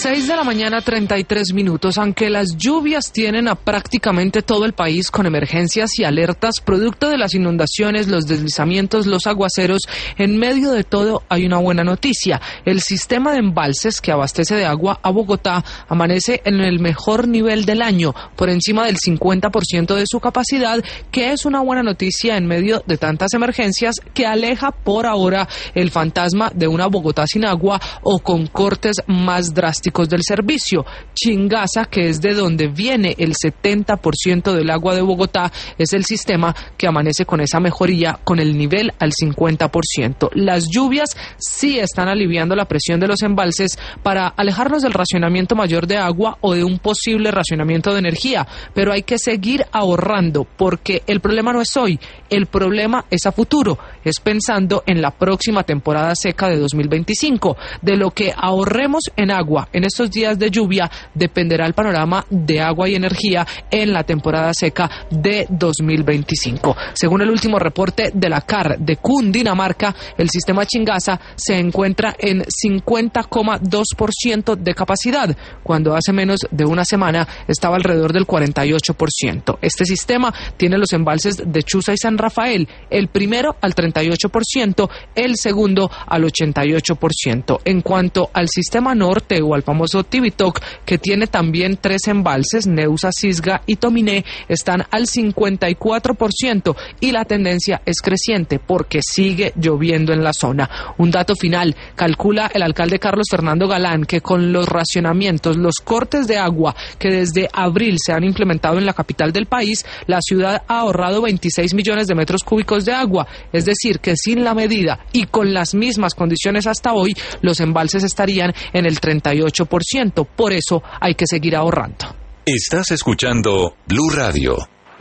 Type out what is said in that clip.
6 de la mañana, 33 minutos. Aunque las lluvias tienen a prácticamente todo el país con emergencias y alertas, producto de las inundaciones, los deslizamientos, los aguaceros, en medio de todo hay una buena noticia. El sistema de embalses que abastece de agua a Bogotá amanece en el mejor nivel del año, por encima del 50% de su capacidad, que es una buena noticia en medio de tantas emergencias que aleja por ahora el fantasma de una Bogotá sin agua o con cortes más drásticos del servicio. Chingaza, que es de donde viene el 70% del agua de Bogotá, es el sistema que amanece con esa mejoría, con el nivel al 50%. Las lluvias sí están aliviando la presión de los embalses para alejarnos del racionamiento mayor de agua o de un posible racionamiento de energía, pero hay que seguir ahorrando, porque el problema no es hoy, el problema es a futuro, es pensando en la próxima temporada seca de 2025. De lo que ahorremos en agua en estos días de lluvia dependerá el panorama de agua y energía en la temporada seca de 2025. Según el último reporte de la CAR de Cundinamarca, el sistema Chingaza se encuentra en 50,2% de capacidad, cuando hace menos de una semana estaba alrededor del 48%. Este sistema tiene los embalses de Chuza y San Rafael, el primero al 38%, el segundo al 88%. En cuanto al sistema norte o al famoso Tibitoc, que tiene también 3 embalses, Neusa, Cisga y Tominé, están al 54% y la tendencia es creciente porque sigue lloviendo en la zona. Un dato final, calcula el alcalde Carlos Fernando Galán que con los racionamientos, los cortes de agua que desde abril se han implementado en la capital del país, la ciudad ha ahorrado 26 millones de metros cúbicos de agua, es decir, que sin la medida y con las mismas condiciones hasta hoy, los embalses estarían en el 38%. Por eso hay que seguir ahorrando. Estás escuchando Blue Radio.